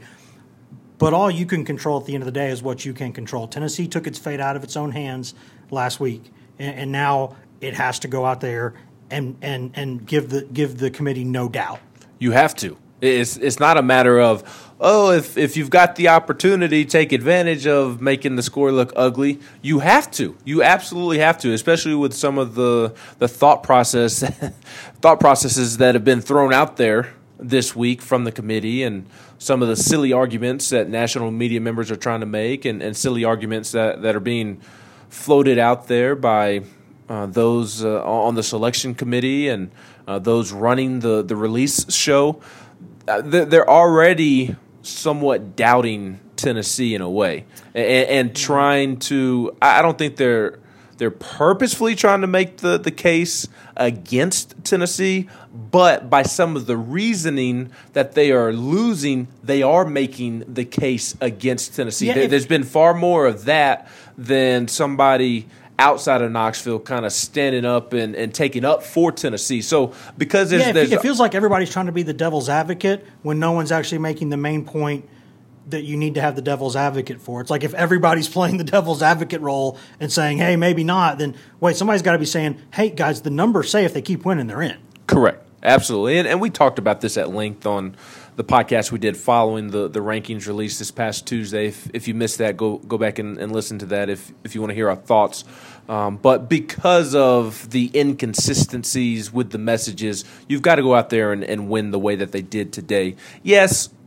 But all you can control at the end of the day is what you can control. Tennessee took its fate out of its own hands last week, and, and now it has to go out there and, and, and give the give the committee no doubt. You have to. It's it's not a matter of, oh, if, if you've got the opportunity, take advantage of making the score look ugly. You have to. You absolutely have to, especially with some of the the thought process thought processes that have been thrown out there this week from the committee and some of the silly arguments that national media members are trying to make and, and silly arguments that, that are being floated out there by uh, those uh, on the selection committee and uh, those running the, the release show. Uh, they're already somewhat doubting Tennessee in a way and, and trying to – I don't think they're they're purposefully trying to make the, the case against Tennessee, but by some of the reasoning that they are losing, they are making the case against Tennessee. Yeah, there, if, there's been far more of that than somebody – outside of Knoxville kind of standing up and, and taking up for Tennessee. So because there's, yeah, it, there's it feels like everybody's trying to be the devil's advocate when no one's actually making the main point that you need to have the devil's advocate for. It's like if everybody's playing the devil's advocate role and saying, hey, maybe not, then wait, somebody's got to be saying, hey, guys, the numbers say if they keep winning, they're in. Correct. Absolutely. And, and we talked about this at length on the podcast we did following the, the rankings release this past Tuesday. If, if you missed that, go go back and, and listen to that if, if you want to hear our thoughts. Um, but because of the inconsistencies with the messages, you've got to go out there and, and win the way that they did today. Yes,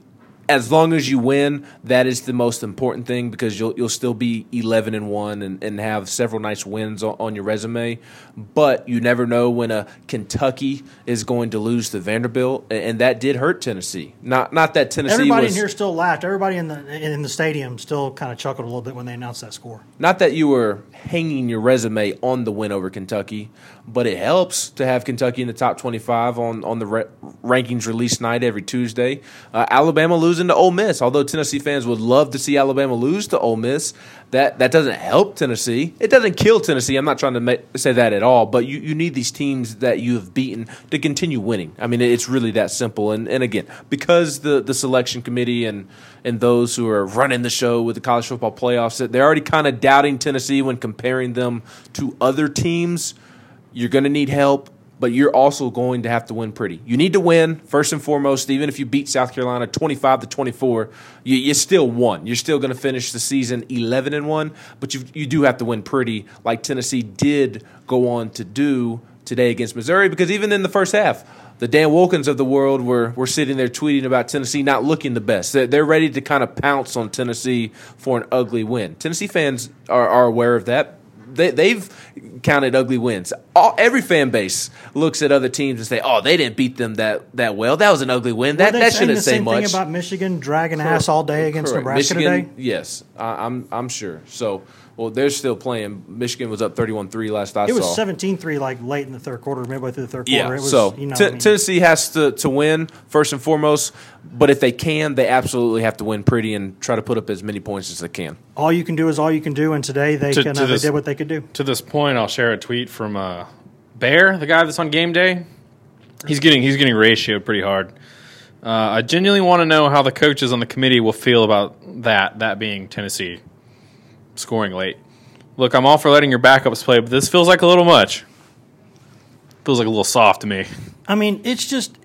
as long as you win, that is the most important thing because you'll you'll still be eleven and one and, and have several nice wins on, on your resume. But you never know when a Kentucky is going to lose to Vanderbilt, and, and that did hurt Tennessee. Not not that Tennessee Everybody was, in here still laughed. Everybody in the in the stadium still kind of chuckled a little bit when they announced that score. Not that you were hanging your resume on the win over Kentucky, but it helps to have Kentucky in the top twenty-five on, on the re- rankings release night every Tuesday. Uh, Alabama losing to Ole Miss. Although Tennessee fans would love to see Alabama lose to Ole Miss, that, that doesn't help Tennessee. It doesn't kill Tennessee. I'm not trying to make, say that at all, but you, you need these teams that you have beaten to continue winning. I mean, it's really that simple. And, and again, because the, the selection committee and, and those who are running the show with the college football playoffs, they're already kind of doubting Tennessee when comparing them to other teams, you're going to need help. But you're also going to have to win pretty. You need to win, first and foremost. Even if you beat South Carolina twenty-five to twenty-four, you, you still won. You're still going to finish the season eleven and one, but you you do have to win pretty, like Tennessee did go on to do today against Missouri. Because even in the first half, the Dan Wilkins of the world were were sitting there tweeting about Tennessee not looking the best. They're, they're ready to kind of pounce on Tennessee for an ugly win. Tennessee fans are, are aware of that. They, they've counted ugly wins. All, every fan base looks at other teams and say, "Oh, they didn't beat them that, that well. That was an ugly win. That that shouldn't say much." Were they saying the same thing about Michigan dragging ass all day against Correct. Nebraska Michigan, today? Yes, I, I'm I'm sure. So, well, they're still playing. Michigan was up thirty-one three last I It was saw. seventeen three like late in the third quarter, midway through the third Yeah, quarter. It was, so you know, t- I mean, Tennessee has to, to win first and foremost, but if they can, they absolutely have to win pretty and try to put up as many points as they can. all you can do is all you can do, and today they To- can, to uh, this- they did what they could do. To this point, I'll share a tweet from uh, Bear, the guy that's on game day. He's getting he's getting ratioed pretty hard. Uh, I genuinely want to know how the coaches on the committee will feel about that. That being Tennessee scoring late. Look, I'm all for letting your backups play, but this feels like a little much. Feels like a little soft to me. I mean, it's just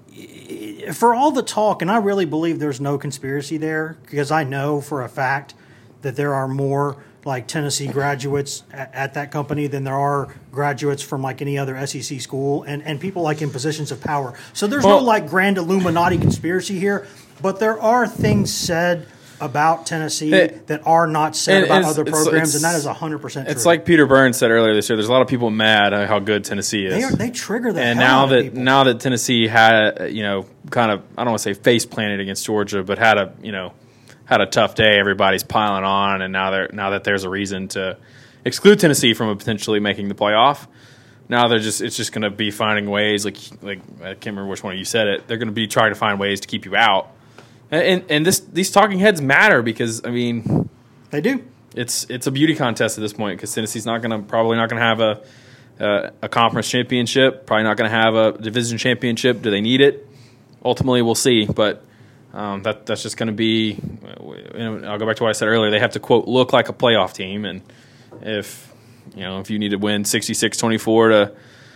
for all the talk, and I really believe there's no conspiracy there because I know for a fact that there are more like Tennessee graduates at, at that company than there are graduates from like any other S E C school and, and people like in positions of power. So there's Well- no like grand Illuminati conspiracy here, but there are things said about Tennessee It- that are not said and about it's- other it's- programs, it's- and that is one hundred percent true. It's like Peter Burns said earlier this year. There's a lot of people mad at how good Tennessee is. they, are, they trigger the and hell now out of that people. now that Tennessee had you know kind of I don't want to say face planted against Georgia, but had a you know had a tough day. Everybody's piling on, and now they're now that there's a reason to exclude Tennessee from potentially making the playoff. Now they're just it's just going to be finding ways like like I can't remember which one of you said it. They're going to be trying to find ways to keep you out, and and, and this these talking heads matter because I mean they do. it's it's a beauty contest at this point because Tennessee's not going to probably not going to have a uh, a conference championship, probably not going to have a division championship. Do they need it? Ultimately, we'll see. But um, that that's just going to be. You know, I'll go back to what I said earlier. They have to quote look like a playoff team, and if you know if you need to win sixty-six twenty-four to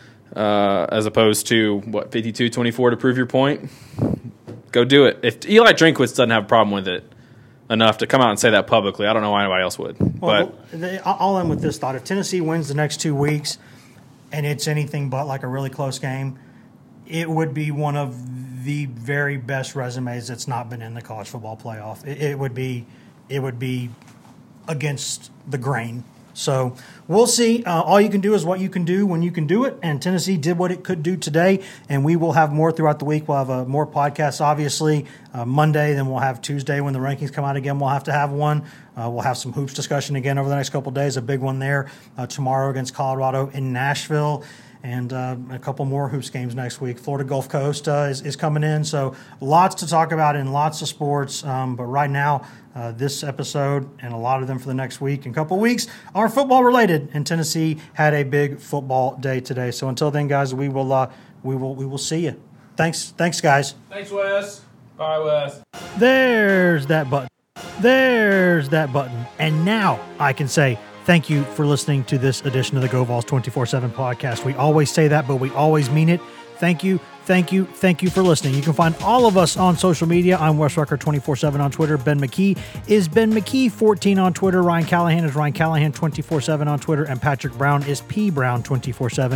uh, as opposed to what fifty-two twenty-four to prove your point, go do it. If Eli Drinkwitz doesn't have a problem with it enough to come out and say that publicly, I don't know why anybody else would. Well, but they, I'll end with this thought: if Tennessee wins the next two weeks, and it's anything but like a really close game, it would be one of the very best resumes that's not been in the college football playoff. It, it would be, it would be against the grain. So we'll see. Uh, all you can do is what you can do when you can do it. And Tennessee did what it could do today. And we will have more throughout the week. We'll have uh, more podcasts, obviously, uh, Monday. Then we'll have Tuesday when the rankings come out again. We'll have to have one. Uh, we'll have some hoops discussion again over the next couple of days. A big one there uh, tomorrow against Colorado in Nashville. And uh, a couple more hoops games next week. Florida Gulf Coast uh, is, is coming in. So lots to talk about in lots of sports. Um, but right now, uh, this episode and a lot of them for the next week and couple weeks are football related. And Tennessee had a big football day today. So until then, guys, we will uh, we will we will see you. Thanks, thanks, guys. thanks, Wes. Bye, Wes. There's that button. There's that button. And now I can say thank you for listening to this edition of the Go Vols twenty-four seven podcast. We always say that, but we always mean it. Thank you, thank you, thank you for listening. You can find all of us on social media. I'm Wes Rucker twenty-four seven on Twitter. Ben McKee is Ben McKee fourteen on Twitter. Ryan Callahan is Ryan Callahan twenty-four seven on Twitter. And Patrick Brown is P Brown twenty-four seven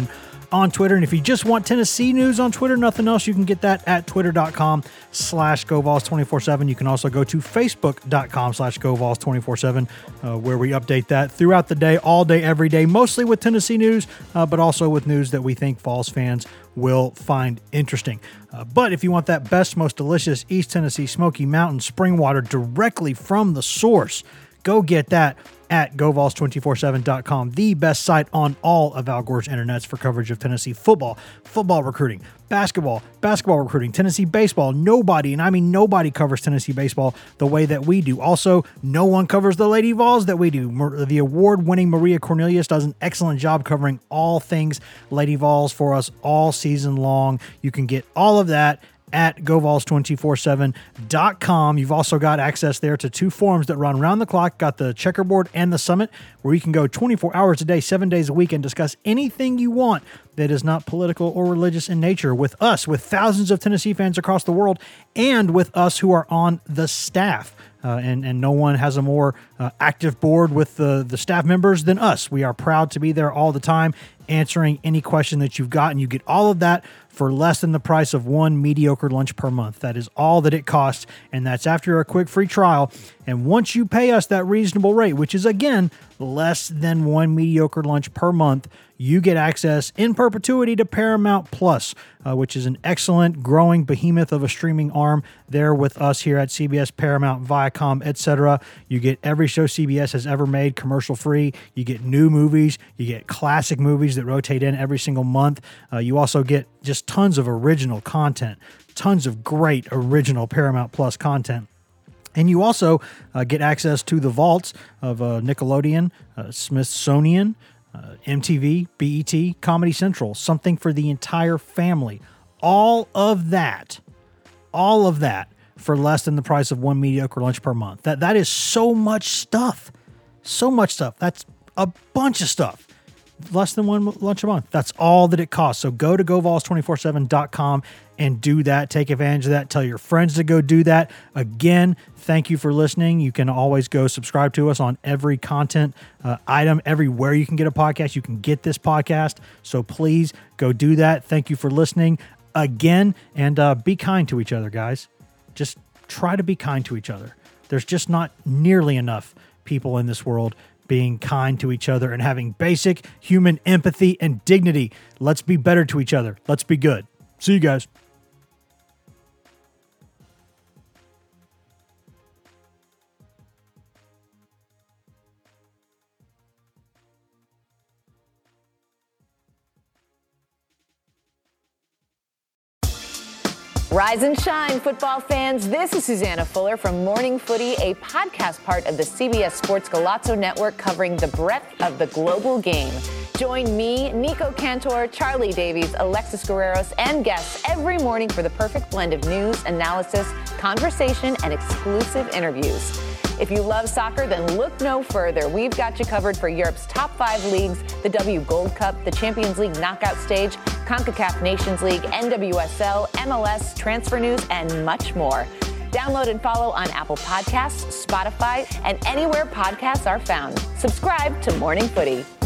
on Twitter. And if you just want Tennessee news on Twitter, nothing else, you can get that at twitter.com slash GoVols247. You can also go to facebook.com slash GoVols247, uh, where we update that throughout the day, all day, every day, mostly with Tennessee news, uh, but also with news that we think Vols fans will find interesting. Uh, but if you want that best, most delicious East Tennessee Smoky Mountain spring water directly from the source, go get that at Go Vols two forty-seven dot com, the best site on all of Al Gore's internets for coverage of Tennessee football, football recruiting, basketball, basketball recruiting, Tennessee baseball. Nobody, and I mean nobody, covers Tennessee baseball the way that we do. Also, no one covers the Lady Vols that we do. The award-winning Maria Cornelius does an excellent job covering all things Lady Vols for us all season long. You can get all of that at Go Vols two forty-seven dot com. You've also got access there to two forums that run around the clock. Got the Checkerboard and the Summit, where you can go twenty-four hours a day, seven days a week, and discuss anything you want that is not political or religious in nature with us, with thousands of Tennessee fans across the world, and with us who are on the staff. Uh, and, and no one has a more uh, active board with the, the staff members than us. We are proud to be there all the time, answering any question that you've got, and you get all of that for less than the price of one mediocre lunch per month. That is all that it costs, and that's after a quick free trial. And once you pay us that reasonable rate, which is, again, less than one mediocre lunch per month, you get access in perpetuity to Paramount Plus, uh, which is an excellent, growing behemoth of a streaming arm there with us here at C B S, Paramount, Viacom, et cetera. You get every show C B S has ever made commercial-free. You get new movies. You get classic movies that rotate in every single month. Uh, you also get just tons of original content, tons of great original Paramount Plus content. And you also uh, get access to the vaults of uh, Nickelodeon, uh, Smithsonian, uh, M T V, B E T, Comedy Central, something for the entire family. All of that, all of that for less than the price of one mediocre lunch per month. That That is so much stuff. So much stuff. That's a bunch of stuff. Less than one lunch a month. That's all that it costs. So go to Go Vols two forty-seven dot com and do that. Take advantage of that. Tell your friends to go do that. Again, thank you for listening. You can always go subscribe to us on every content uh, item, everywhere you can get a podcast. You can get this podcast. So please go do that. Thank you for listening again, and uh, be kind to each other, guys. Just try to be kind to each other. There's just not nearly enough people in this world being kind to each other and having basic human empathy and dignity. Let's be better to each other. Let's be good. See you guys. Rise and shine, football fans. This is Susanna Fuller from Morning Footy, a podcast part of the C B S Sports Golazo Network covering the breadth of the global game. Join me, Nico Cantor, Charlie Davies, Alexis Guerreros, and guests every morning for the perfect blend of news, analysis, conversation, and exclusive interviews. If you love soccer, then look no further. We've got you covered for Europe's top five leagues, the W Gold Cup, the Champions League knockout stage, CONCACAF Nations League, N W S L, M L S, transfer news, and much more. Download and follow on Apple Podcasts, Spotify, and anywhere podcasts are found. Subscribe to Morning Footy.